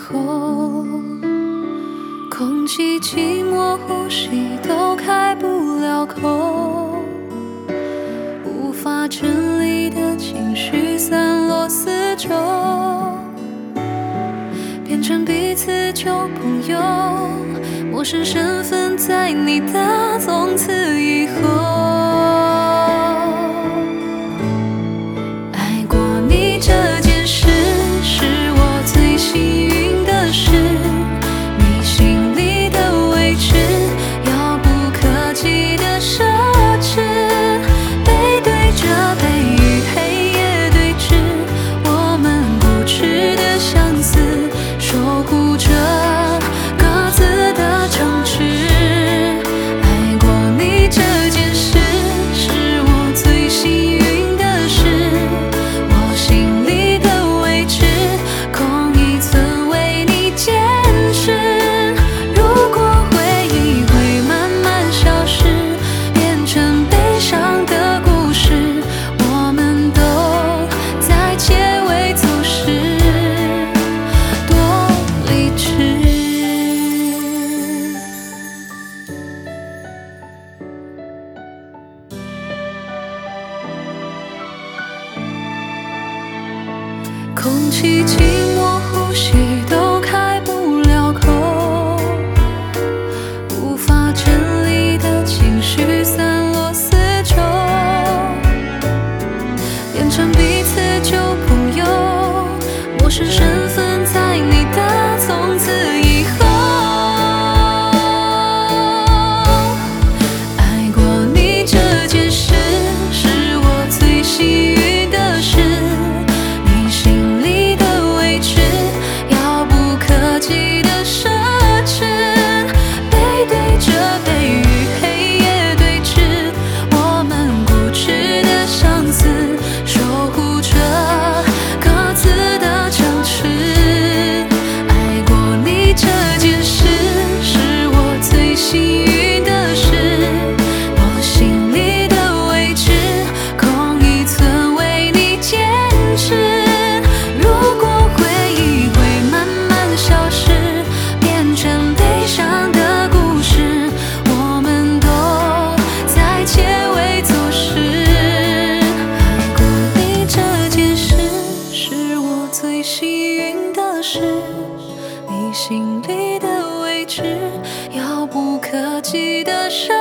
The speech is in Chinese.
后，空气寂寞，呼吸都开不了口，无法整理的情绪散落四周，变成彼此旧朋友，陌生身份在你的从此以后。爱过你这件事是我最幸运的事，你心里的位置遥不可及的奢侈，背对着背与黑夜对峙，我们固执的相似，守护着各自的城池。爱过你这件事是我最幸运的事，我心里的位置空一寸为你坚持。如果回忆会慢慢消失，变成悲伤的故事，我们都在结尾走时多理智。空气寂寞，呼吸都开不了口，无法整理的情绪散落四周，变成彼此旧朋友，陌生身份在你的从此以后。爱过你这件事是我最幸运的事，你心里的位置遥不可及的奢侈，背对着背与黑夜对峙，我们固执的相似，守护着各自的城池。爱过你这件事是我最幸运的事，我心里的位置空一寸为你坚持。如果回忆会慢慢消失，变成悲伤的故事，我们都在结尾走时。爱过你这件事是我最幸运的事，你心里的位置遥不可及的奢